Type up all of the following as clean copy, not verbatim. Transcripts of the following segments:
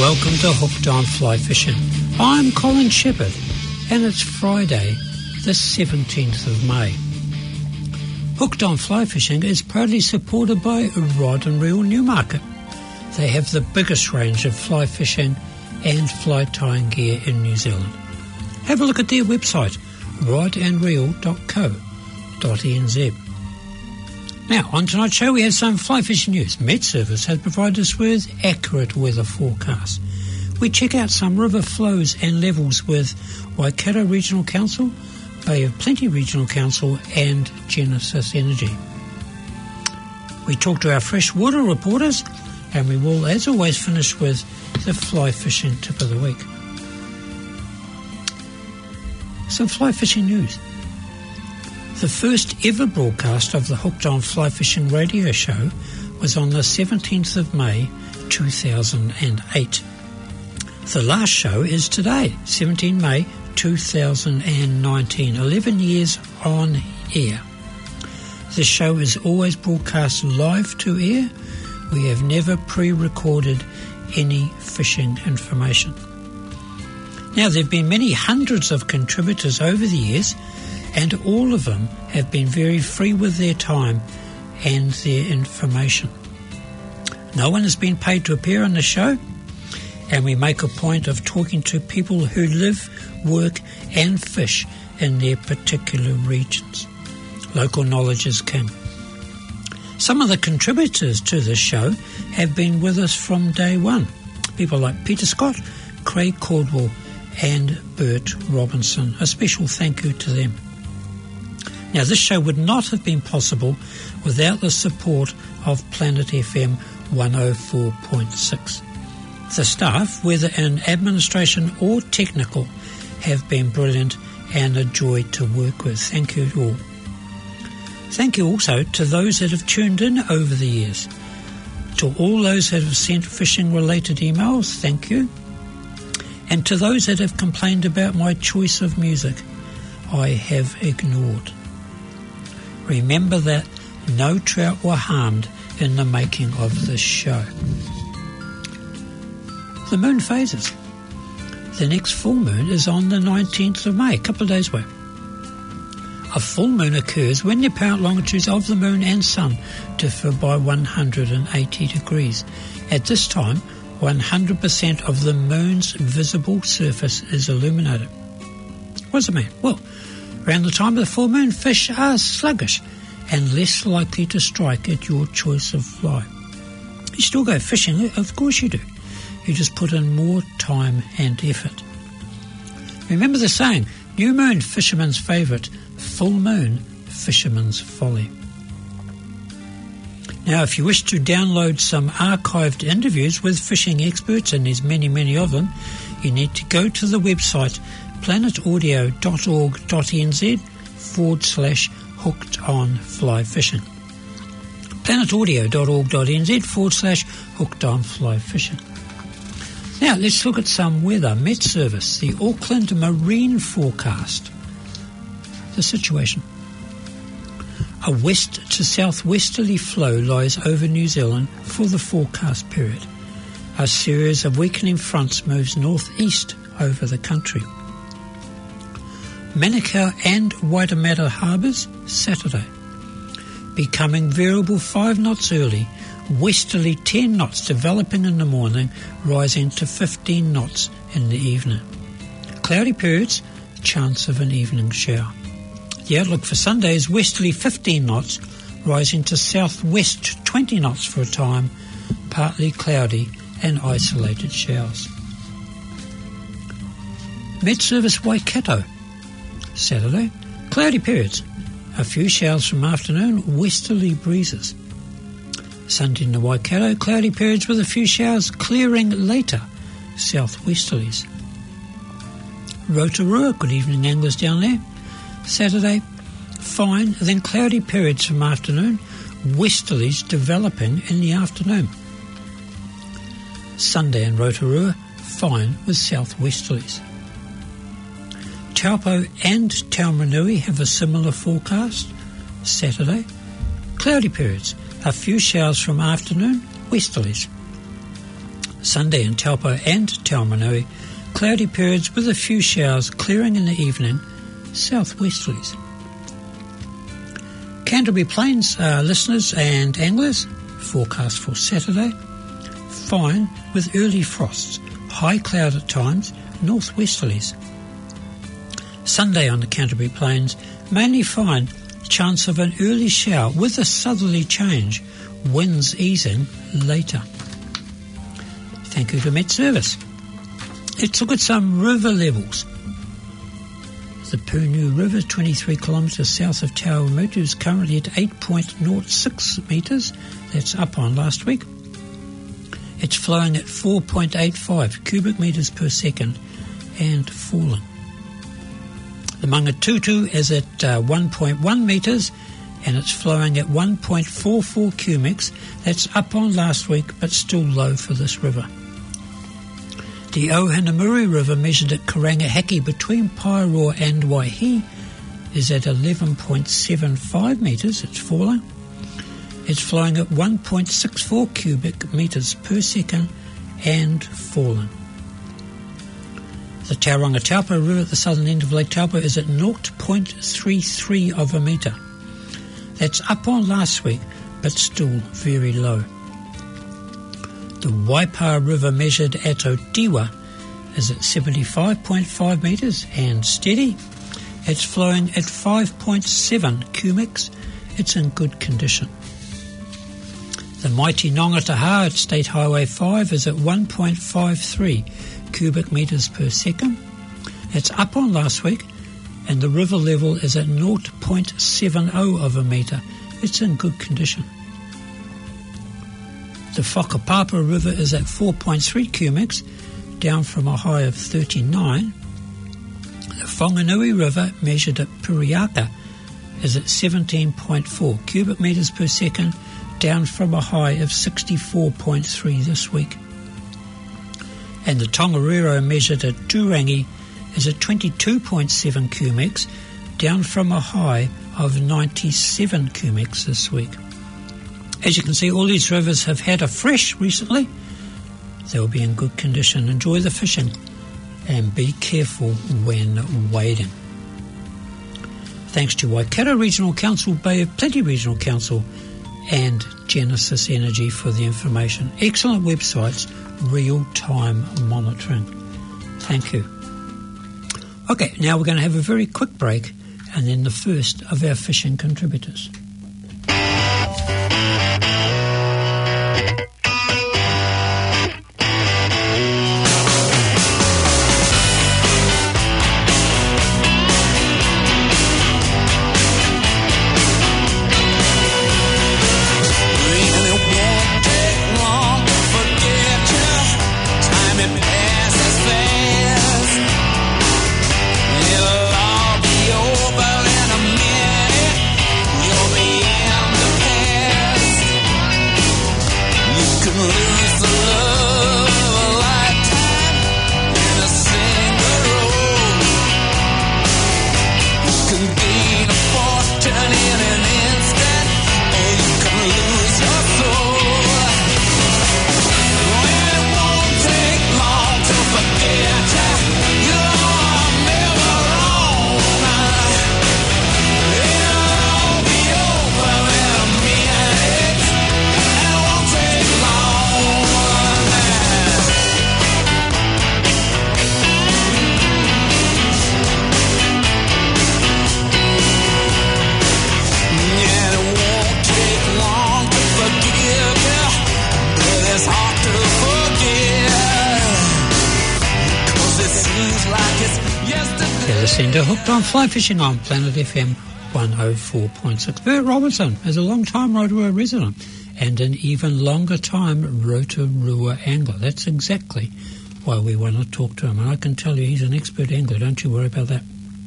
welcome to Hooked on Fly Fishing. I'm Colin Shepherd, and it's Friday, the 17th of May. Hooked on Fly Fishing is proudly supported by Rod and Reel Newmarket. They have the biggest range of fly fishing and fly tying gear in New Zealand. Have a look at their website, rodandreel.co.nz. Now, on tonight's show we have some fly fishing news. Met Service has provided us with accurate weather forecasts. We check out some river flows and levels with Waikato Regional Council, Bay of Plenty Regional Council and Genesis Energy. We talk to our freshwater reporters, and we will, as always, finish with the fly fishing tip of the week. Some fly fishing news. The first ever broadcast of the Hooked on Fly Fishing radio show was on the 17th of May 2008. The last show is today, 17 May 2019, 11 years on air. This show is always broadcast live to air. We have never pre-recorded any fishing information. Now, there have been many hundreds of contributors over the years, and all of them have been very free with their time and their information. No one has been paid to appear on the show, and we make a point of talking to people who live, work and fish in their particular regions. Local knowledge is king. Some of the contributors to this show have been with us from day one. People like Peter Scott, Craig Caldwell and Bert Robinson. A special thank you to them. Now, this show would not have been possible without the support of Planet FM 104.6. The staff, whether in administration or technical, have been brilliant and a joy to work with. Thank you all. Thank you also to those that have tuned in over the years. To all those that have sent fishing-related emails, thank you. And to those that have complained about my choice of music, I have ignored. Remember that no trout were harmed in the making of this show. The moon phases. The next full moon is on the 19th of May, a couple of days away. A full moon occurs when the apparent longitudes of the moon and sun differ by 180 degrees. At this time, 100% of the moon's visible surface is illuminated. What does it mean? Well, around the time of the full moon, fish are sluggish and less likely to strike at your choice of fly. You still go fishing, of course you do. You just put in more time and effort. Remember the saying, new moon, fisherman's favourite, full moon, fisherman's folly. Now, if you wish to download some archived interviews with fishing experts, and there's many, many of them, you need to go to the website planetaudio.org.nz/hooked on fly fishing. planetaudio.org.nz/hooked on fly fishing. Now, let's look at some weather. Met Service, the Auckland Marine forecast. The situation. A west to southwesterly flow lies over New Zealand for the forecast period. A series of weakening fronts moves northeast over the country. Manukau and Waitemata harbours, Saturday. Becoming variable 5 knots early, westerly 10 knots developing in the morning, rising to 15 knots in the evening. Cloudy periods, chance of an evening shower. The outlook for Sunday is westerly 15 knots, rising to southwest 20 knots for a time, partly cloudy and isolated showers. Met Service Waikato, Saturday, cloudy periods, a few showers from afternoon, westerly breezes. Sunday in the Waikato, cloudy periods with a few showers, clearing later, southwesterlies. Rotorua, good evening anglers down there. Saturday, fine, then cloudy periods from afternoon, westerlies developing in the afternoon. Sunday in Rotorua, fine with southwesterlies. Taupo and Taumarunui have a similar forecast. Saturday, cloudy periods, a few showers from afternoon, westerlies. Sunday in Taupo and Taumarunui, cloudy periods with a few showers, clearing in the evening, southwesterlies. Canterbury Plains listeners and anglers, forecast for Saturday, fine with early frosts, high cloud at times, northwesterlies. Sunday on the Canterbury Plains, mainly fine, chance of an early shower with a southerly change, winds easing later. Thank you to Met Service. Let's look at some river levels. The Purnu River, 23 kilometres south of Tauramutu, is currently at 8.06 metres. That's up on last week. It's flowing at 4.85 cubic metres per second and falling. The Mangatutu is at 1.1 metres and it's flowing at 1.44 cubics. That's up on last week but still low for this river. The Ohanamuri River, measured at Karangahaki between Paeroa and Waihi, is at 11.75 metres. It's falling. It's flowing at 1.64 cubic metres per second and falling. The Tauranga Taupo River at the southern end of Lake Taupo is at 0.33 of a metre. That's up on last week, but still very low. The Waipa River, measured at Otiwa, is at 75.5 metres and steady. It's flowing at 5.7 cubics. It's in good condition. The mighty Nongataha at State Highway 5 is at 1.53 cubic metres per second. It's up on last week, and the river level is at 0.70 of a metre. It's in good condition. The Whakapapa River is at 4.3 cubics, down from a high of 39. The Whanganui River, measured at Piriaka, is at 17.4 cubic metres per second, down from a high of 64.3 this week. And the Tongariro, measured at Turangi, is at 22.7 cubics, down from a high of 97 cubics this week. As you can see, all these rivers have had a fresh recently. They'll be in good condition. Enjoy the fishing and be careful when wading. Thanks to Waikato Regional Council, Bay of Plenty Regional Council and Genesis Energy for the information. Excellent websites, real-time monitoring. Thank you. Okay, now we're going to have a very quick break and then the first of our fishing contributors. Hooked on Fly Fishing on Planet FM 104.6. Bert Robertson is a long-time Rotorua resident and an even longer time Rotorua angler. That's exactly why we want to talk to him, and I can tell you he's an expert angler. Don't you worry about that.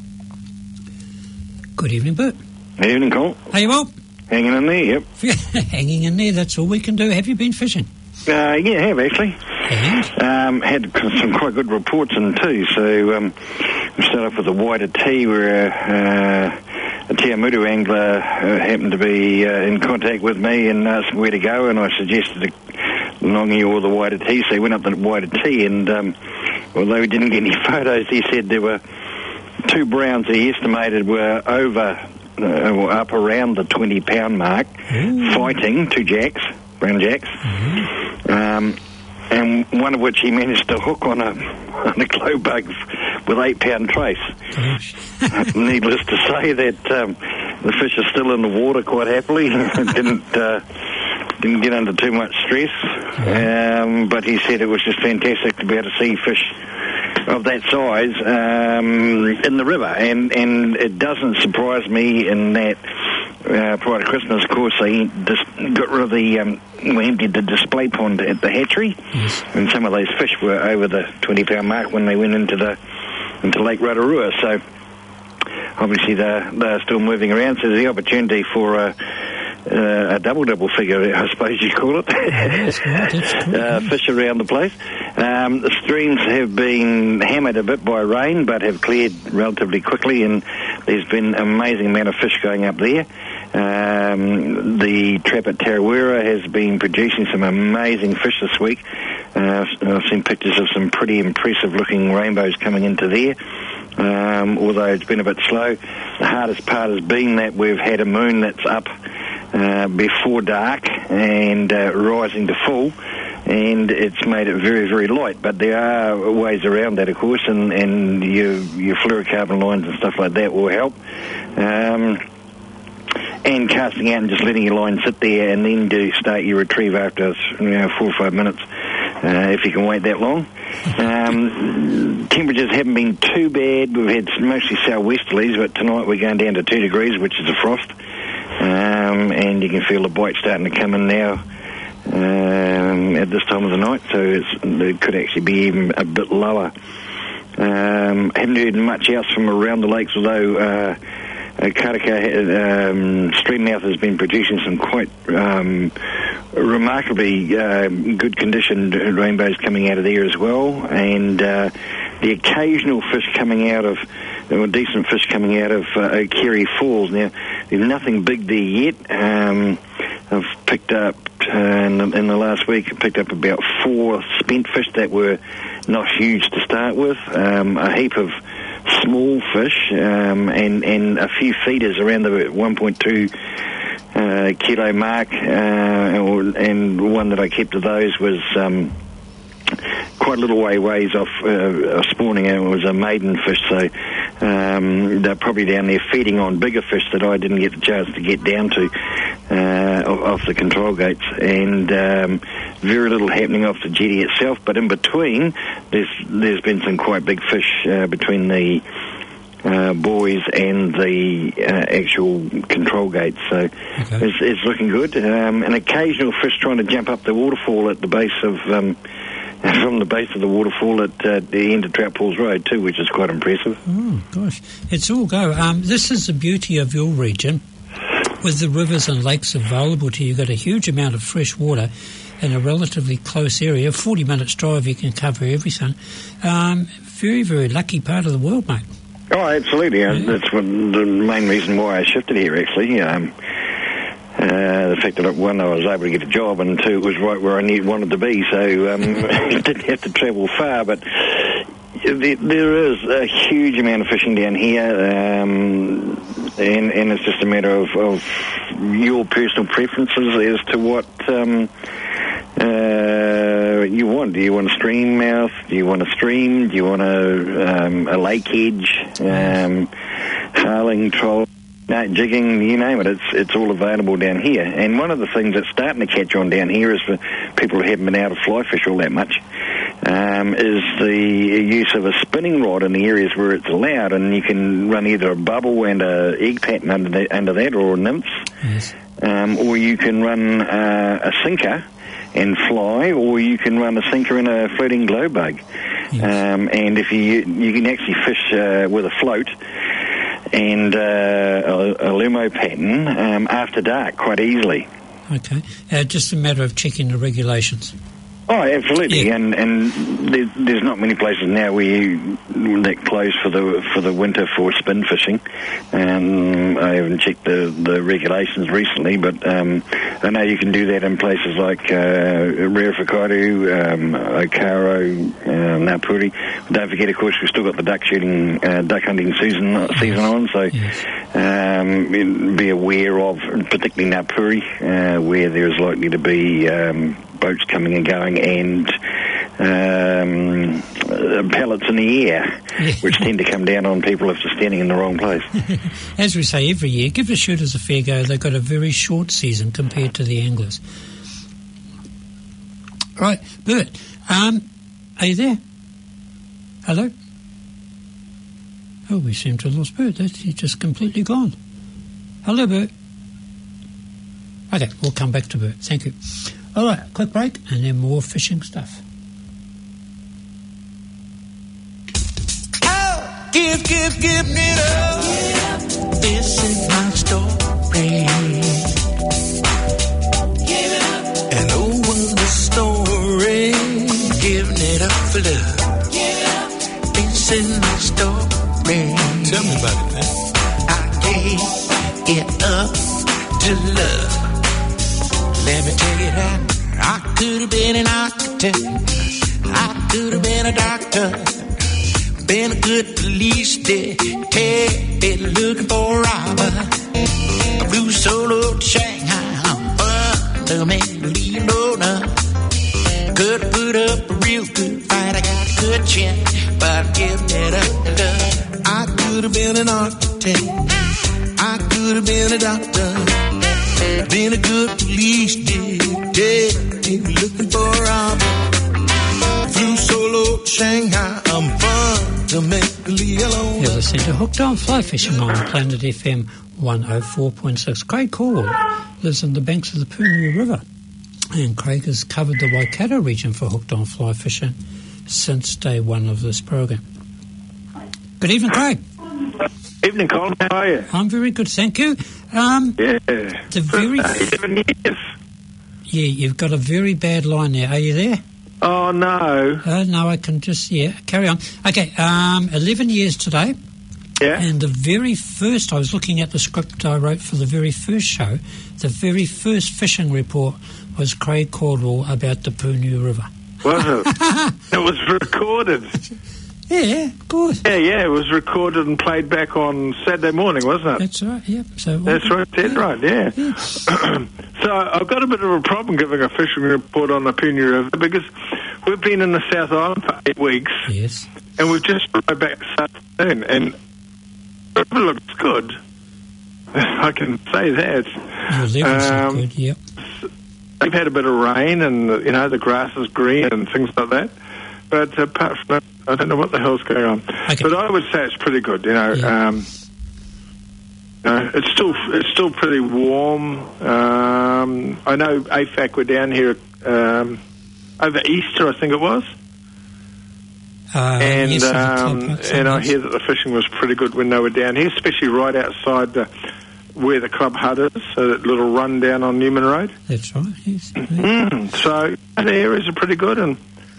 Good evening, Bert. Good evening, Cole. Are you well? Hanging in there, yep. Hanging in there, that's all we can do. Have you been fishing? Yeah, I have actually. And? Had some quite good reports in too, so we start off with the wider T, where a Te Amutu angler happened to be in contact with me and asked where to go, and I suggested a Nongi or the Waitatee, so he went up the Waitatee, and although he didn't get any photos, he said there were 2 browns he estimated were over or up around the 20-pound mark, fighting 2 jacks, brown jacks, and one of which he managed to hook on a glow bug with 8-pound trace. Needless to say that the fish are still in the water quite happily. Didn't get under too much stress, but he said it was just fantastic to be able to see fish of that size in the river, and it doesn't surprise me in that prior to Christmas, of course, they just got rid of the emptied the display pond at the hatchery, and some of those fish were over the 20-pound mark when they went into Lake Rotorua. So obviously they're still moving around. So there's the opportunity for a double figure, I suppose you call it, fish around the place. The streams have been hammered a bit by rain, but have cleared relatively quickly, and there's been an amazing amount of fish going up there. The trap at Tarawera has been producing some amazing fish this week. I've seen pictures of some pretty impressive-looking rainbows coming into there. Although it's been a bit slow, the hardest part has been that we've had a moon that's up before dark and rising to full, and it's made it very, very light. But there are ways around that, of course, and your fluorocarbon lines and stuff like that will help. And casting out and just letting your line sit there, and then start your retrieve after 4 or 5 minutes, if you can wait that long. Temperatures haven't been too bad. We've had mostly southwesterlies, but tonight we're going down to 2 degrees, which is a frost. And you can feel the bite starting to come in now at this time of the night, so it could actually be even a bit lower. Haven't heard much else from around the lakes, although Karaka Streammouth has been producing some quite remarkably good conditioned rainbows coming out of there as well, and the occasional fish coming out of, or decent fish coming out of O'Kerry Falls. Now, there's nothing big there yet. I've picked up, in the last week, I picked up about 4 spent fish that were not huge to start with, a heap of small fish, and a few feeders around the 1.2 kilo mark, and one that I kept of those was quite a little ways off spawning. It was a maiden fish, so they're probably down there feeding on bigger fish that I didn't get the chance to get down to off the control gates, and very little happening off the jetty itself, but in between there's been some quite big fish between the buoys and the actual control gates, so it's looking good. An occasional fish trying to jump up the waterfall at the base of from the base of the waterfall at the end of Trout Pools Road too, which is quite impressive. Oh gosh, it's all go. This is the beauty of your region. With the rivers and lakes available to you, you've got a huge amount of fresh water in a relatively close area. 40 minutes drive, you can cover everything. Very, very lucky part of the world, mate. Oh, absolutely. That's the main reason why I shifted here, actually. The fact that, one, I was able to get a job, and 2, it was right where I wanted to be, so didn't have to travel far, but there is a huge amount of fishing down here, and it's just a matter of your personal preferences as to what you want. Do you want a stream mouth? Do you want a stream? Do you want a lake edge? Harling, troll, jigging, you name it. It's all available down here. And one of the things that's starting to catch on down here is for people who haven't been able to fly fish all that much, is the use of a spinning rod in the areas where it's allowed, and you can run either a bubble and a egg pattern under that, or nymphs, or you can run a sinker and fly, or you can run a sinker and a floating glow bug. And if you can actually fish with a float and a Lumo pattern after dark quite easily. Okay. Just a matter of checking the regulations. Oh, absolutely, Yeah. and there's not many places now that close for the winter for spin fishing. I haven't checked the regulations recently, but I know you can do that in places like Rerefakaru, Okaro, Ngāpuri. Don't forget, of course, we've still got the duck hunting season on, so be aware of, particularly Ngāpuri, where there's likely to be boats coming and going and pellets in the air, which tend to come down on people if they're standing in the wrong place. As we say every year, give the shooters a fair go. They've got a very short season compared to the anglers. Right, Bert, are you there? Hello? Oh, we seem to have lost Bert. He's just completely gone. Hello, Bert. Okay, we'll come back to Bert. Thank you. All right, quick break, and then more fishing stuff. Oh, give me love. This is my story. Give it up. And over the story, giving it up for love. Give it up. This is my story. Tell me about it, man. I gave it up to love. Let me take it out. I could have been an architect. I could have been a doctor. Been a good police detective looking for a robber. I flew solo to Shanghai. I'm make believe owner. Could have put up a real good fight. I got a good chin, but I'm giving it up to love. I could have been an architect. I could have been a doctor. Been a good police detective looking for a robber. Flew solo to Shanghai. I'm fun to make believe alone. You're listening to Hooked on Fly Fishing on Planet FM 104.6. Craig Caldwell lives on the banks of the Pūniu River, and Craig has covered the Waikato region for Hooked on Fly Fishing since day one of this program. Good evening, Craig. Evening, Colin. How are you? I'm very good, thank you. The very 11 years. Yeah, you've got a very bad line there. Are you there? Oh, no. No, I can just, carry on. Okay, 11 years today. Yeah. And the very first, I was looking at the script I wrote for the very first show, the very first fishing report was Craig Caldwell about the Pūniu River. Was it? It was recorded. Yeah, of course. Yeah, it was recorded and played back on Saturday morning, wasn't it? That's right, yep. So that's right, dead right, yeah. So I've got a bit of a problem giving a fishing report on the Pūniu River because we've been in the South Island for 8 weeks. Yes. And we've just arrived back this afternoon, and the river looks good. I can say that. Your levels are good, yep. They've had a bit of rain and, the grass is green and things like that. But apart from that, I don't know what the hell's going on. Okay. But I would say it's pretty good, Yeah. It's still pretty warm. I know AFAC were down here over Easter, I think it was. And yes, and I hear that the fishing was pretty good when they were down here, especially right outside where the club hut is, so that little run down on Newman Road. That's right, yes. So the areas are pretty good, and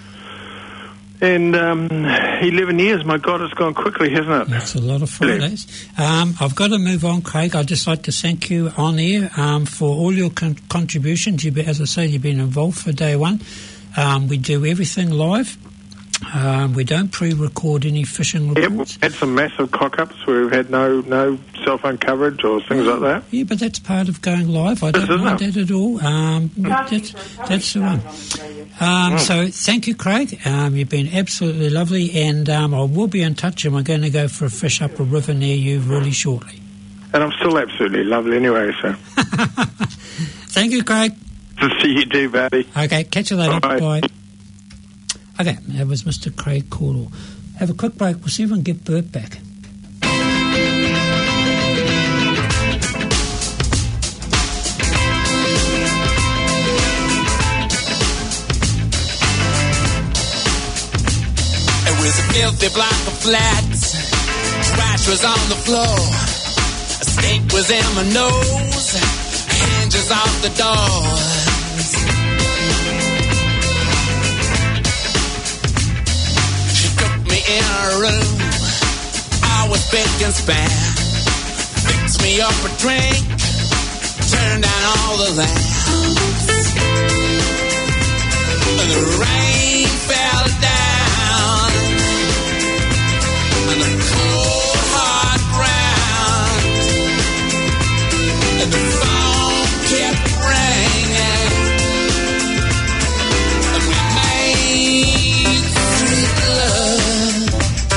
11 years, my God, it's gone quickly, hasn't it? That's a lot of Fridays. I've got to move on, Craig. I'd just like to thank you on air for all your contributions. As I say, you've been involved for day one. We do everything live. We don't pre-record any fishing reports. Yeah, we've had some massive cock-ups where we've had no cell phone coverage or things like that. Yeah, but that's part of going live. I don't mind that at all. That's the one. So thank you, Craig. You've been absolutely lovely, and I will be in touch, and we're going to go for a fish up a river near you really shortly. And I'm still absolutely lovely anyway, so. Thank you, Craig. See you too, buddy. Okay, catch you later. Bye. Bye. Okay, that was Mr. Craig Caldwell. Have a quick break. We'll see if we can get Bert back. It was a filthy block of flats. Trash was on the floor. A stink was in my nose. Hinges off the doors. in a room, always big and span. Fix me up a drink, turn down all the lamps. The rain fell down on the cold hard ground, and the phone kept ringing, and we made sweet love.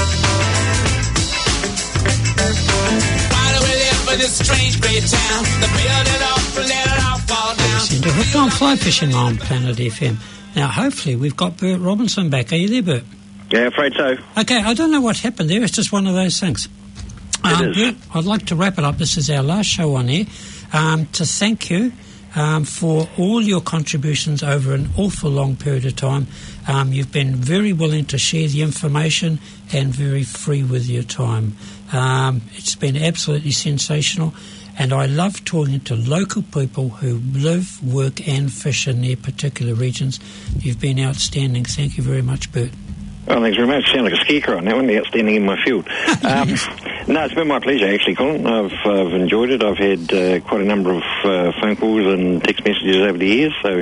Why do we live in this strange great town? The build it up and let it all fall down. Into Hooked on Fly Fishing on Planet FM. Now, hopefully, we've got Bert Robinson back. Are you there, Bert? Yeah, afraid so. Okay, I don't know what happened there. It's just one of those things. It is. Bert, I'd like to wrap it up. This is our last show on air. To thank you for all your contributions over an awful long period of time. You've been very willing to share the information and very free with your time. It's been absolutely sensational. And I love talking to local people who live, work and fish in their particular regions. You've been outstanding. Thank you very much, Bert. Well, thanks very much. You sound like a scarecrow on that one, outstanding in my field. No, it's been my pleasure, actually, Colin. I've enjoyed it. I've had quite a number of phone calls and text messages over the years, so...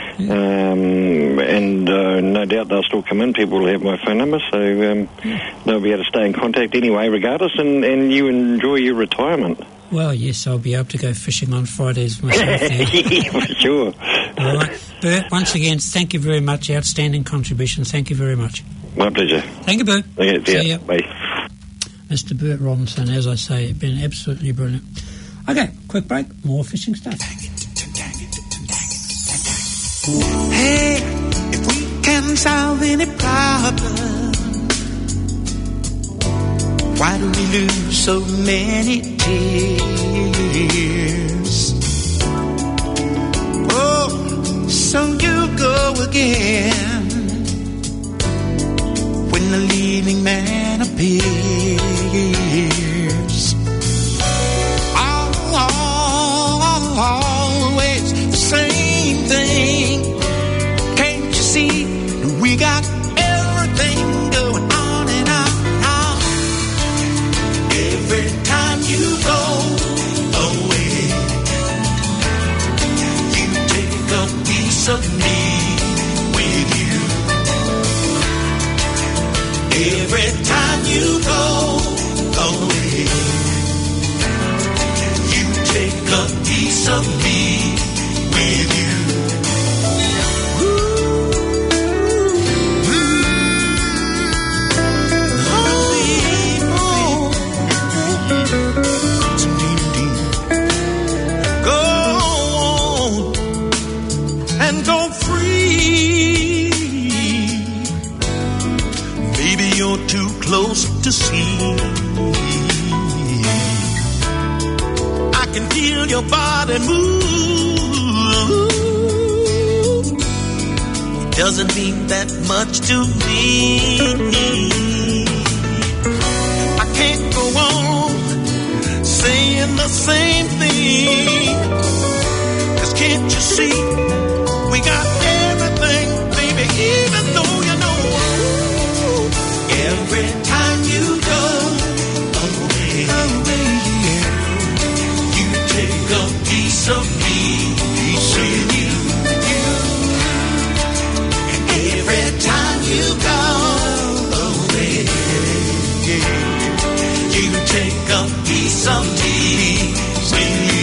and no doubt they'll still come in. People will have my phone number, so they'll be able to stay in contact anyway, regardless, and you enjoy your retirement. Well, yes, I'll be able to go fishing on Fridays myself now. Yeah, for sure. All right. Bert, once again, thank you very much. Outstanding contribution. Thank you very much. My pleasure. Thank you, Bert. Okay, see ya. Bye. Mr. Bert Robinson, as I say, it's been absolutely brilliant. Okay, quick break. More fishing stuff. Hey, if we can solve any problem, why do we lose so many tears? Oh, so you go again when the leading man appears. Always the same thing. Can't you see we got everything going on and on? Every time you go away, you take a piece of me with you. Every time you go away, you take a piece of me with you. Go free, baby, you're too close to see. I can feel your body move. Doesn't mean that much to me. I can't go on saying the same thing, 'cause can't you see? We got everything, baby, even though you know every time you go away, you take a piece of me with you. Every time you go away, you take a piece of me with you.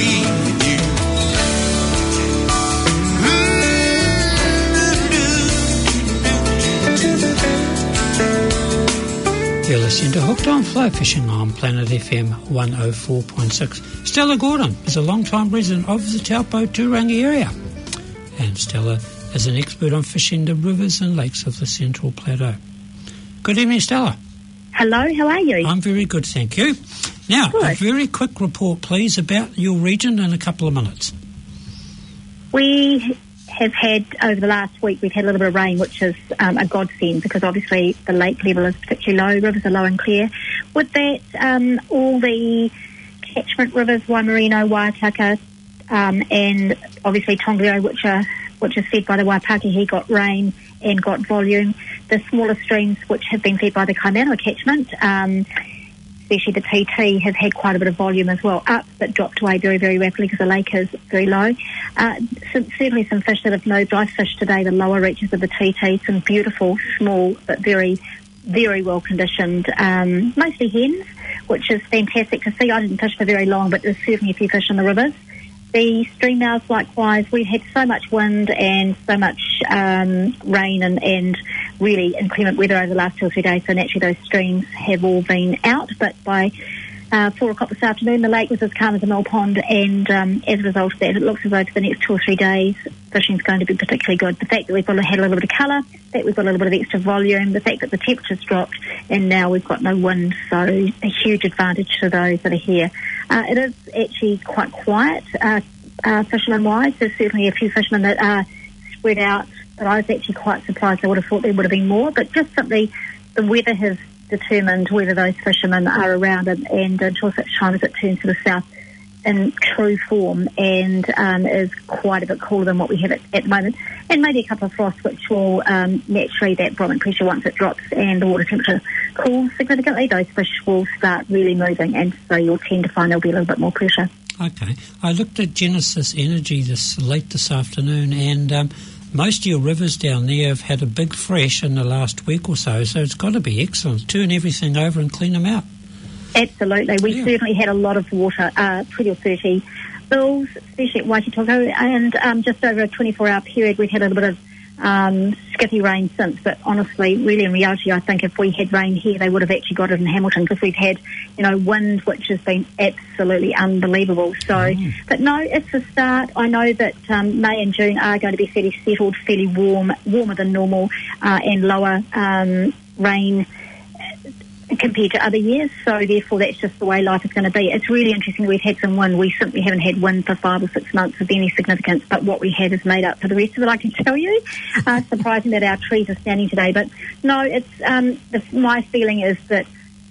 You're listening to Hooked on Fly Fishing on Planet FM 104.6. Stella Gordon is a long-time resident of the Taupo Turangi area. And Stella is an expert on fishing the rivers and lakes of the Central Plateau. Good evening, Stella. Hello, how are you? I'm very good, thank you. Now, Good. A very quick report, please, about your region in a couple of minutes. We have had, over the last week, we've had a little bit of rain, which is a godsend, because obviously the lake level is particularly low, rivers are low and clear. With that, all the catchment rivers, Waimarino, Waitaka, and obviously Tongariro, which is fed by the Waipakihi, got rain and got volume. the smaller streams which have been fed by the Kaimanawa catchment, especially the TT, have had quite a bit of volume as well, up but dropped away very, very rapidly because the lake is very low. Certainly some fish that have moved. I fished today the lower reaches of the TT, some beautiful, small but very, very well conditioned, mostly hens, which is fantastic to see. I didn't fish for very long, but there's certainly a few fish in the rivers. The stream mouths, likewise, we've had so much wind and so much rain and really inclement weather over the last 2 or 3 days, so naturally those streams have all been out. But by 4 o'clock this afternoon, the lake was as calm as a mill pond, and as a result of that, it looks as though for the next 2 or 3 days, fishing's going to be particularly good. The fact that we've had a little bit of colour, the fact that we've got a little bit of extra volume, the fact that the temperature's dropped, and now we've got no wind, so a huge advantage to those that are here. It is actually quite quiet, fisherman-wise. There's certainly a few fishermen that are spread out, but I was actually quite surprised. I would have thought there would have been more, but just simply the weather has determined whether those fishermen are around, and until such time as it turns to the south in true form and is quite a bit cooler than what we have at the moment, and maybe a couple of frosts which will naturally, that bromide pressure, once it drops and the water temperature cools significantly, those fish will start really moving, and so you'll tend to find there'll be a little bit more pressure. Okay. I looked at Genesis Energy late this afternoon, and most of your rivers down there have had a big fresh in the last week or so it's got to be excellent. Turn everything over and clean them out. Absolutely. We certainly had a lot of water, 20 or 30 bills, especially at Waititoko, and just over a 24-hour period we've had a little bit of skippy rain since, but honestly, really in reality, I think if we had rain here, they would have actually got it in Hamilton, because we've had, wind which has been absolutely unbelievable. So, but no, it's a start. I know that May and June are going to be fairly settled, fairly warmer than normal, and lower rain compared to other years, so therefore that's just the way life is going to be. It's really interesting. We've had some wind. We simply haven't had wind for 5 or 6 months of any significance, but what we have is made up for the rest of it, I can tell you. Surprising that our trees are standing today, but no, it's my feeling is that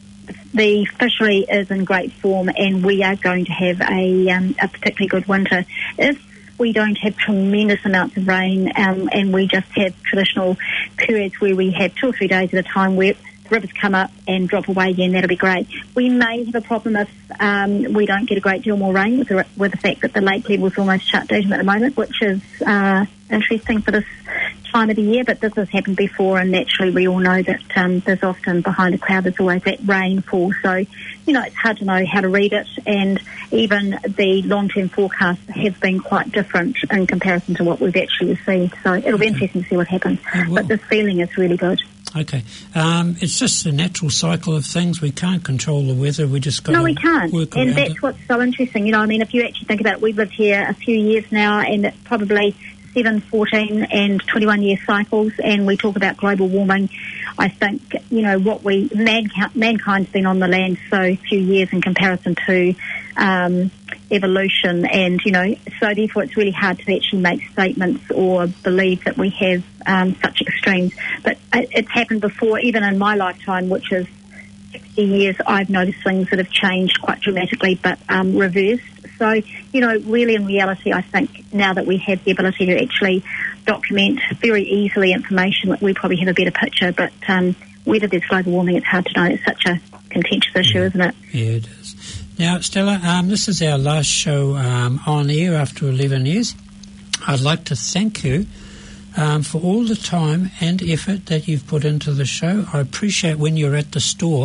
the fishery is in great form, and we are going to have a particularly good winter. If we don't have tremendous amounts of rain, and we just have traditional periods where we have 2 or 3 days at a time where rivers come up and drop away again, that'll be great. We may have a problem if we don't get a great deal more rain, with the fact that the lake level is almost shut down at the moment, which is interesting for this time of the year, but this has happened before, and naturally we all know that there's often behind a cloud there's always that rainfall, so it's hard to know how to read it, and even the long-term forecasts have been quite different in comparison to what we've actually received, so it'll be interesting to see what happens, but the feeling is really good. Okay. It's just the natural cycle of things. We can't control the weather. We just got to work around it. No, we can't. And that's what's so interesting. If you actually think about it, we've lived here a few years now, and it's probably 7, 14 and 21-year cycles, and we talk about global warming. I think, mankind's been on the land so few years in comparison to evolution, and, so therefore it's really hard to actually make statements or believe that we have such extremes. But it's happened before, even in my lifetime, which is 60 years, I've noticed things that have changed quite dramatically, but reversed. So, really in reality, I think now that we have the ability to actually document very easily information, we probably have a better picture. But whether there's global warming, it's hard to know. It's such a contentious issue, isn't it? Yeah, it is. Now, Stella, this is our last show on air after 11 years. I'd like to thank you for all the time and effort that you've put into the show. I appreciate when you're at the store,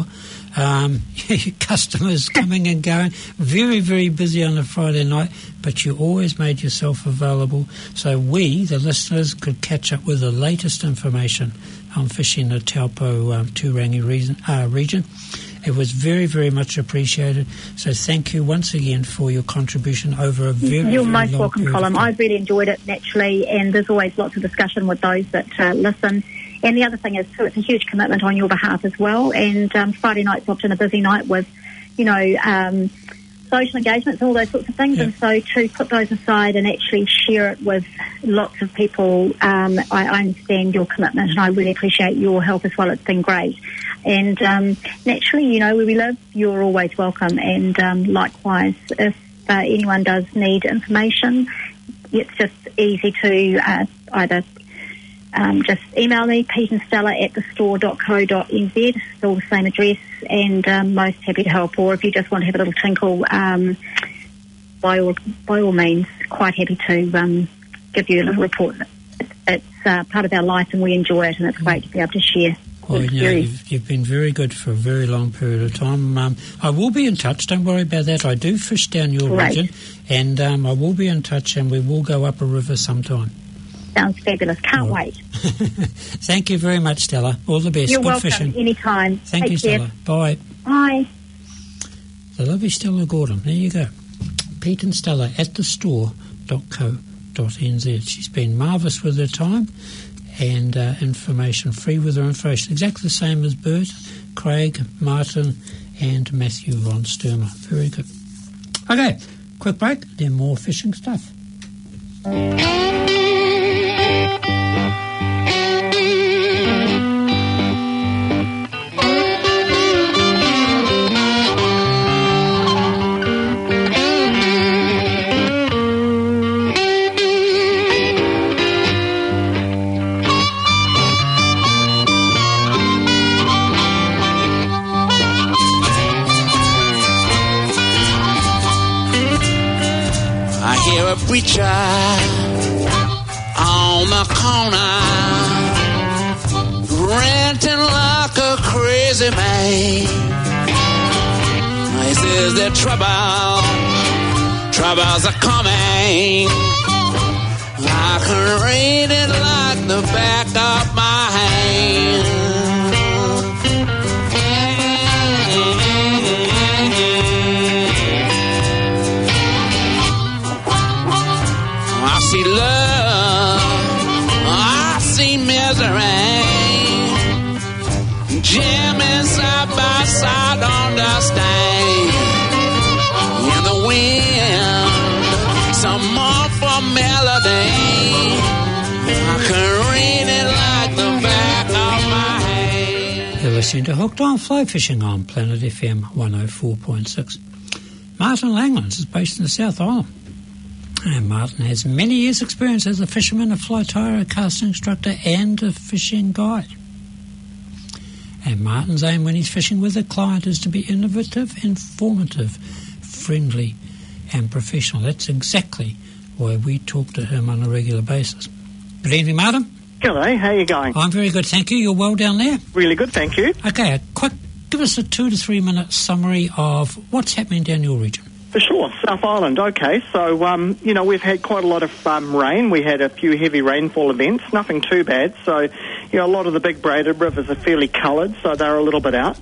customers coming and going, very, very busy on a Friday night, but you always made yourself available so we, the listeners, could catch up with the latest information on fishing the Taupo Turangi region. It was very, very much appreciated. So thank you once again for your contribution over a very, You're very most long welcome, Colin. I've really enjoyed it, naturally, and there's always lots of discussion with those that listen. And the other thing is, too, it's a huge commitment on your behalf as well. And Friday night's often a busy night with, social engagements and all those sorts of things. Yeah. And so to put those aside and actually share it with lots of people, I understand your commitment, and I really appreciate your help as well. It's been great. And naturally, where we live, you're always welcome. And likewise, if anyone does need information, it's just easy to either just email me, peteandstella@thestore.co.nz, still the same address, and most happy to help. Or if you just want to have a little tinkle, by all means, quite happy to give you a little report. It's part of our life and we enjoy it, and it's great to be able to share. Well, you've been very good for a very long period of time. I will be in touch, don't worry about that. I do fish down your region, and I will be in touch, and we will go up a river sometime. Sounds fabulous. Can't wait. Thank you very much, Stella. All the best. You're good welcome. Fishing. Anytime. Thank you, Stella. Bye. Bye. The lovely Stella Gordon. There you go. Pete and Stella at thestore.co.nz. She's been marvellous with her time and information, free with her information. Exactly the same as Bert, Craig, Martin and Matthew von Sturmer. Very good. Okay, quick break, then more fishing stuff. Preacher on the corner, ranting like a crazy man. He says that troubles are coming. I can read it like the back of my hand. I see love, I see misery, jamming side by side on the stage. In the wind, some mournful melody, I can read it like the back of my hand. You're listening to Hooked on Fly Fishing on Planet FM 104.6. Martin Langlands is based in the South Island. And Martin has many years' experience as a fisherman, a fly tyer, a casting instructor and a fishing guide. And Martin's aim when he's fishing with a client is to be innovative, informative, friendly and professional. That's exactly why we talk to him on a regular basis. Good evening, Martin. G'day, how are you going? I'm very good, thank you. You're well down there? Really good, thank you. Okay, give us a 2 to 3 minute summary of what's happening down your region. For sure, South Island, okay. So, we've had quite a lot of rain. We had a few heavy rainfall events, nothing too bad. So, a lot of the big braided rivers are fairly coloured, so they're a little bit out.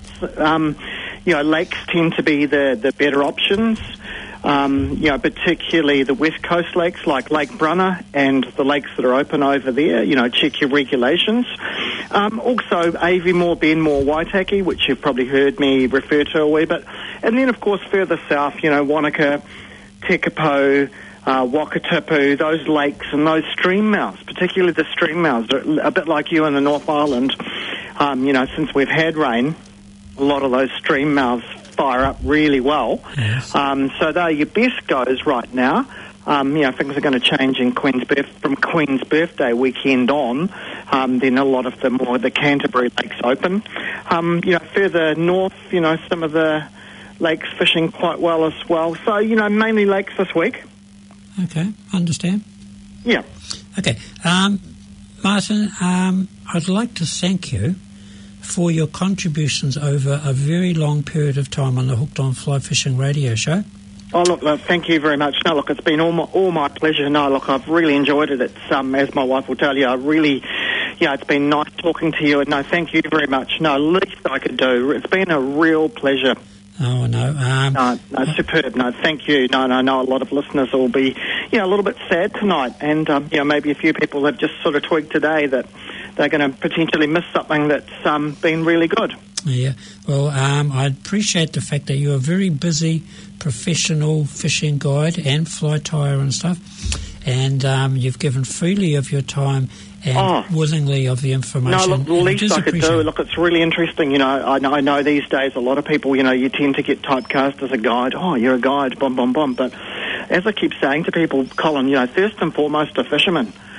Lakes tend to be the better options. Particularly the west coast lakes like Lake Brunner and the lakes that are open over there, check your regulations. Also Aviemore, Benmore, Waitaki, which you've probably heard me refer to a wee bit. And then, of course, further south, Wanaka, Tekapo, Wakatipu, those lakes and those stream mouths, particularly the stream mouths, are a bit like you in the North Island. Since we've had rain, a lot of those stream mouths fire up really well. Yes. So they're your best goes right now. Things are going to change in from Queen's Birthday weekend on. Then a lot of the Canterbury lakes open. Further north, some of the lakes fishing quite well as well. So, mainly lakes this week. Okay, understand. Yeah. Okay. Martin, I'd like to thank you for your contributions over a very long period of time on the Hooked on Fly Fishing radio show. Oh, look, thank you very much. No, look, it's been all my pleasure. No, look, I've really enjoyed it. It's, as my wife will tell you, it's been nice talking to you. And no, thank you very much. No, least I could do. It's been a real pleasure. Oh, no. No, superb. No, thank you. No, a lot of listeners will be, a little bit sad tonight. And, maybe a few people have just sort of twigged today that they're going to potentially miss something that's been really good. Yeah. Well, I appreciate the fact that you're a very busy professional fishing guide and fly tyer and stuff. And you've given freely of your time and willingly of the information. No, look, the least I could do. Look, it's really interesting. I know these days a lot of people, you tend to get typecast as a guide. Oh, you're a guide, bum, bum, bum. But as I keep saying to people, Colin, first and foremost, a fisherman.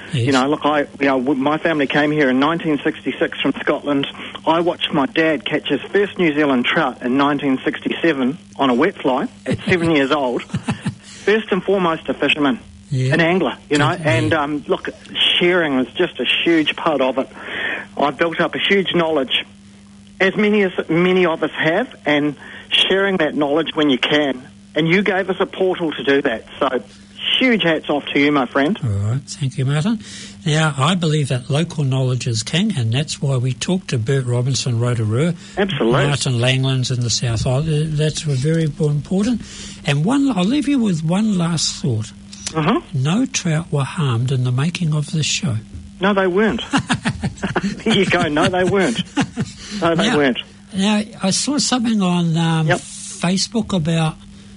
You know, look, my family came here in 1966 from Scotland. I watched my dad catch his first New Zealand trout in 1967 on a wet fly at 7 years old. First and foremost, a fisherman, an angler, you know. And look, sharing was just a huge part of it. I built up a huge knowledge, as many of us have, and sharing that knowledge when you can. And you gave us a portal to do that. So huge hats off to you, my friend. All right, thank you, Martin. Now, I believe that local knowledge is king, and that's why we talked to Bert Robinson, Rotorua. Absolutely. Martin Langlands in the South Island. That's very important. And I'll leave you with one last thought. No trout were harmed in the making of this show. No, they weren't. There you go. No, they weren't. No, they weren't. Now, I saw something on Facebook about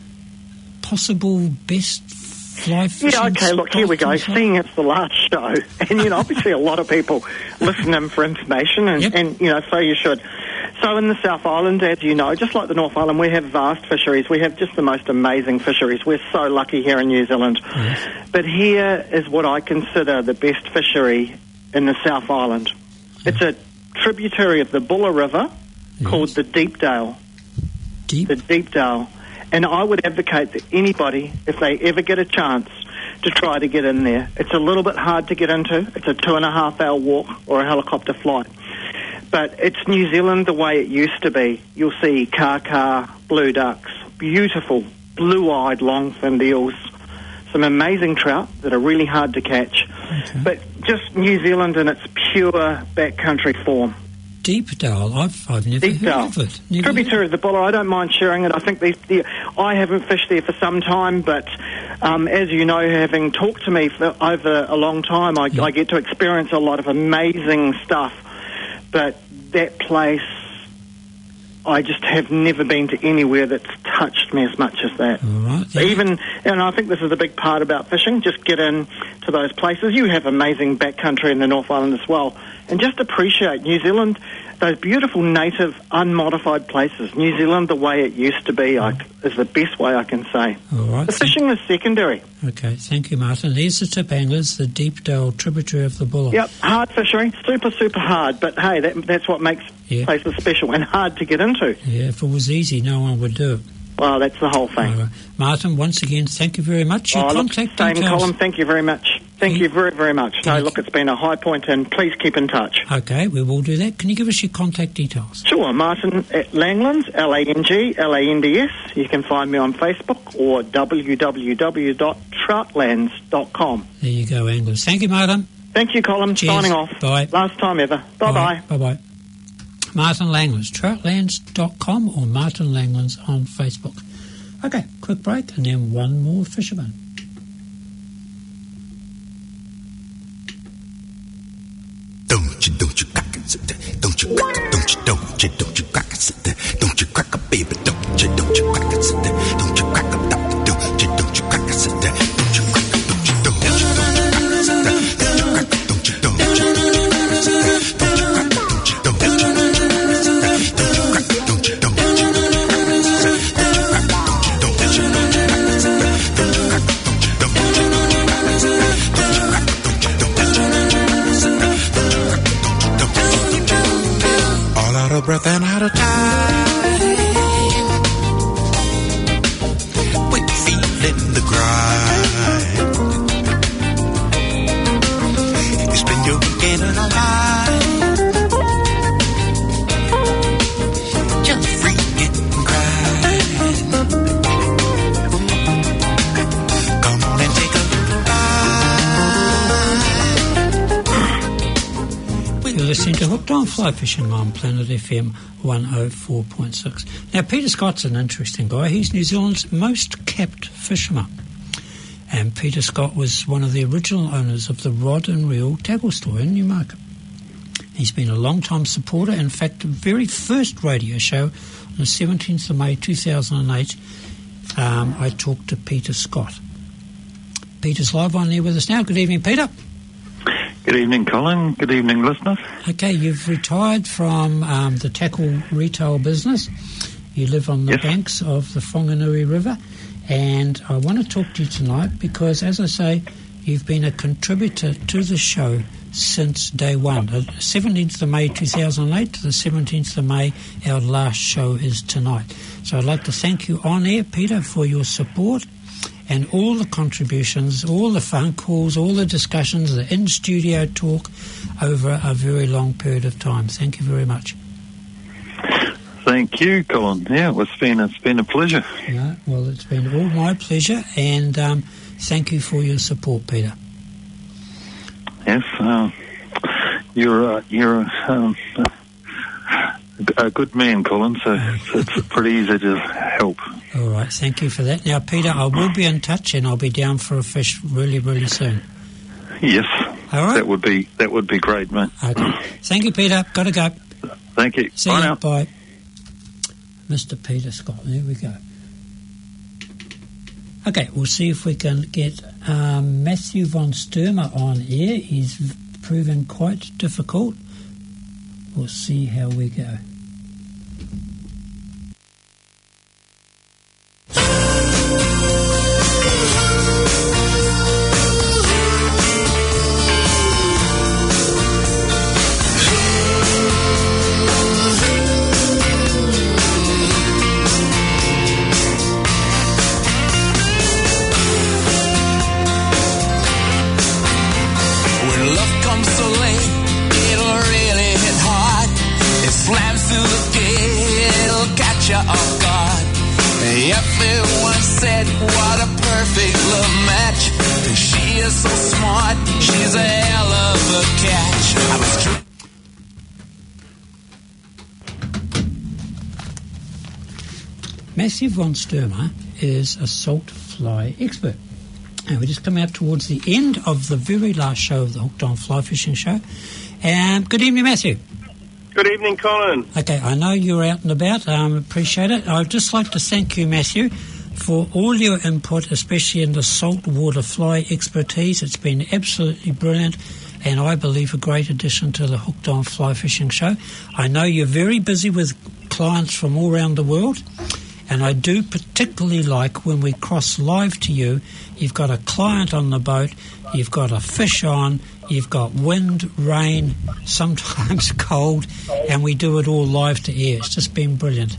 possible best fly fishing. Yeah, okay, look, here we go. Seeing it's the last show, and, you know, obviously a lot of people listen in for information, and you know, so you should. So in the South Island, as you know, just like the North Island, we have vast fisheries. We have just the most amazing fisheries. We're so lucky here in New Zealand. Yes. But here is what I consider the best fishery in the South Island. It's a tributary of the Buller River called the Deepdale. The Deepdale. And I would advocate that anybody, if they ever get a chance, to try to get in there. It's a little bit hard to get into. It's a 2.5-hour walk or a helicopter flight. But it's New Zealand the way it used to be. You'll see kaka, blue ducks, beautiful blue-eyed long-finned eels, some amazing trout that are really hard to catch. Okay. But just New Zealand in its pure backcountry form. Deepdale, I've never heard of it. Tributary of the Buller. I don't mind sharing it. I think I haven't fished there for some time, but as you know, having talked to me for over a long time, I get to experience a lot of amazing stuff. But that place, I just have never been to anywhere that's touched me as much as that. All right, and I think this is a big part about fishing, just get in to those places. You have amazing backcountry in the North Island as well. And just appreciate New Zealand, those beautiful native, unmodified places. New Zealand the way it used to be is the best way I can say. All right. The fishing is secondary. Okay, thank you, Martin. There's the tip anglers, the Deepdale tributary of the Buller. Yep, hard fishery, super, super hard. But hey, that's what makes places special and hard to get into. Yeah, if it was easy, no one would do it. Well, that's the whole thing. Right. Martin, once again, thank you very much. Your contact details. Same, Colin, thank you very much. Thank you very, very much. It's been a high point, and please keep in touch. Okay, we will do that. Can you give us your contact details? Sure, Martin at Langlands, Langlands. You can find me on Facebook or www.troutlands.com. There you go, anglers. Thank you, Martin. Thank you, Colin. Cheers. Signing off. Bye. Last time ever. Bye-bye. Bye-bye. Martin Langlands, troutlands.com or Martin Langlands on Facebook. Okay, quick break and then one more fisherman. Don't you crack it, sit there. Don't you crack it, don't you crack it, sit there. Don't you crack it, baby, don't you crack it, sit there. Don't you crack it, don't you crack it, sit there. Don't you crack it, don't you crack it, sit there. Don't you crack it, don't you crack it, sit there. Don't you crack it, don't you out of breath and out of time. We're feeling the grind. You spend your weekend in a line, just freaking crying. Come on and take a little ride. You're listening to Hooked on Fly Fishing on Planet FM 104.6. Now, Peter Scott's an interesting guy. He's New Zealand's most capped fisherman. And Peter Scott was one of the original owners of the Rod and Reel tackle store in Newmarket. He's been a long-time supporter. In fact, the very first radio show on the 17th of May 2008, I talked to Peter Scott. Peter's live on there with us now. Good evening, Peter. Good evening, Colin. Good evening, listeners. Okay, you've retired from the tackle retail business. You live on the banks of the Whanganui River, and I want to talk to you tonight because, as I say, You've been a contributor to the show since day one. 17th of May 2008 to the 17th of May, our last show is tonight. So I'd like to thank you on air, Peter, for your support and all the contributions, all the phone calls, all the discussions, the in-studio talk over a very long period of time. Thank you very much. Thank you, Colin. Yeah, it's been a pleasure. Yeah, well, it's been all my pleasure, and thank you for your support, Peter. Yes, you're a good man, Colin, so it's pretty easy to help. All right, thank you for that. Now, Peter, I will be in touch, and I'll be down for a fish really, really soon. Yes. All right. That would be great, mate. Okay. Thank you, Peter. Got to go. Thank you. See Bye you. now. Bye. Mr. Peter Scott. There we go. Okay, we'll see if we can get Matthew von Sturmer on air. He's proven quite difficult. We'll see how we go. Off guard. Everyone said what a perfect love match, 'cause she is so smart, she's a hell of a catch. I was Matthew von Sturmer is a salt fly expert. And we just come out towards the end of the very last show of the Hooked on Fly Fishing Show. Good evening, Matthew. Good evening, Colin. Okay, I know you're out and about. Appreciate it. I'd just like to thank you, Matthew, for all your input, especially in the saltwater fly expertise. It's been absolutely brilliant, and I believe a great addition to the Hooked on Fly Fishing Show. I know you're very busy with clients from all around the world, and I do particularly like when we cross live to you. You've got a client on the boat, you've got a fish on, you've got wind, rain, sometimes cold, and we do it all live to air. It's just been brilliant.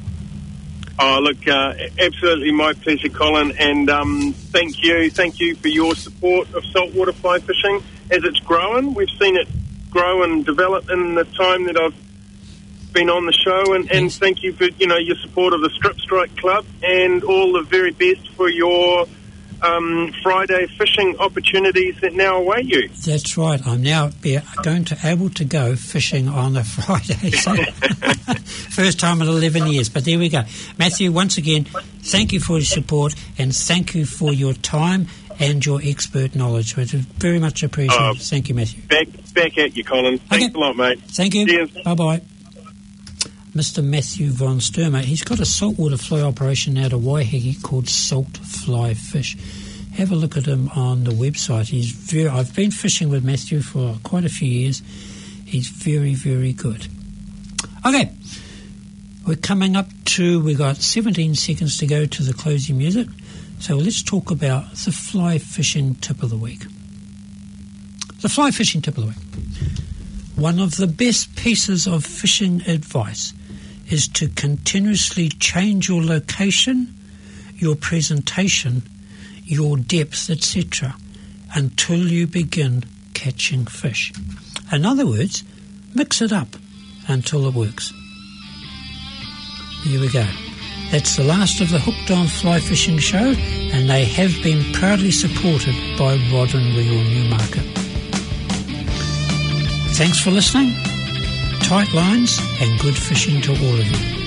Oh, look, absolutely my pleasure, Colin, and thank you for your support of saltwater fly fishing as it's growing. We've seen it grow and develop in the time that I've been on the show, and thank you for your support of the Strip Strike Club, and all the very best for your Friday fishing opportunities that now await you. That's right. I'm now going to able to go fishing on a Friday. So first time in 11 years. But there we go. Matthew, once again, thank you for your support, and thank you for your time and your expert knowledge, which is very much appreciated. Thank you, Matthew. Back at you, Colin. Thanks a lot, mate. Thank you. Cheers. Bye-bye. Mr. Matthew von Sturmer, he's got a saltwater fly operation out of Waiheke called Salt Fly Fish. Have a look at him on the website. I've been fishing with Matthew for quite a few years. He's very, very good. Okay, we're coming up to, we've got 17 seconds to go to the closing music. So let's talk about the fly fishing tip of the week. The fly fishing tip of the week. One of the best pieces of fishing advice is to continuously change your location, your presentation, your depth, etc., until you begin catching fish. In other words, mix it up until it works. Here we go. That's the last of the Hooked on Fly Fishing Show, and they have been proudly supported by Rod and Reel Newmarket. Thanks for listening. Tight lines and good fishing to all of you.